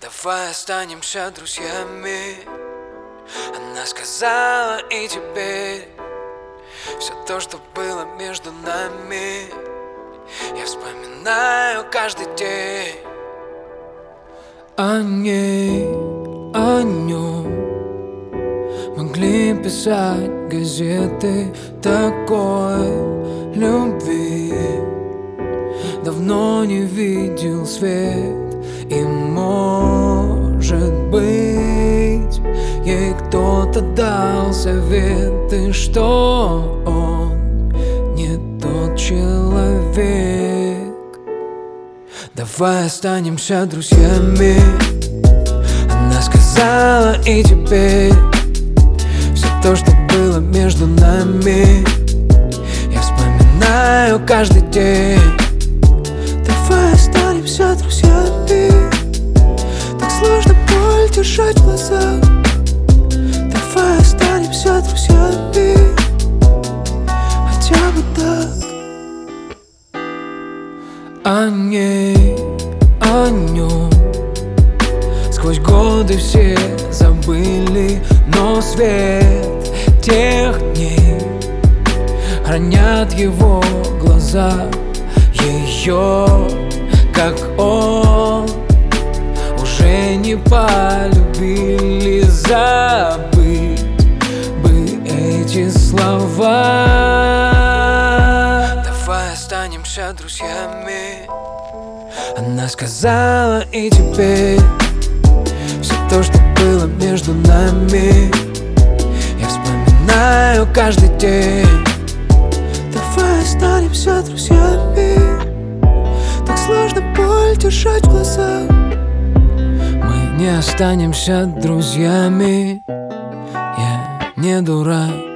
Давай останемся друзьями. Она сказала, и теперь все то, что было между нами, я вспоминаю каждый день. О ней, о нем могли писать газеты. Такой любви давно не видел свет. И может быть, ей кто-то дал советы, что он не тот человек. Давай останемся друзьями. Она сказала, и теперь все то, что было между нами, я вспоминаю каждый день. Давай останемся друзьями. Так сложно боль держать в глазах. Давай останемся друзьями. Хотя бы так. О ней, о нем сквозь годы все забыли, но свет тех дней хранят его глаза. Ее, как он, уже не полюбили. Забыть бы эти слова. Давай останемся друзьями. Она сказала, и теперь все то, что было между нами, я вспоминаю каждый день. Давай останемся друзьями. Так сложно боль держать в глазах. Мы не останемся друзьями. Я не дурак.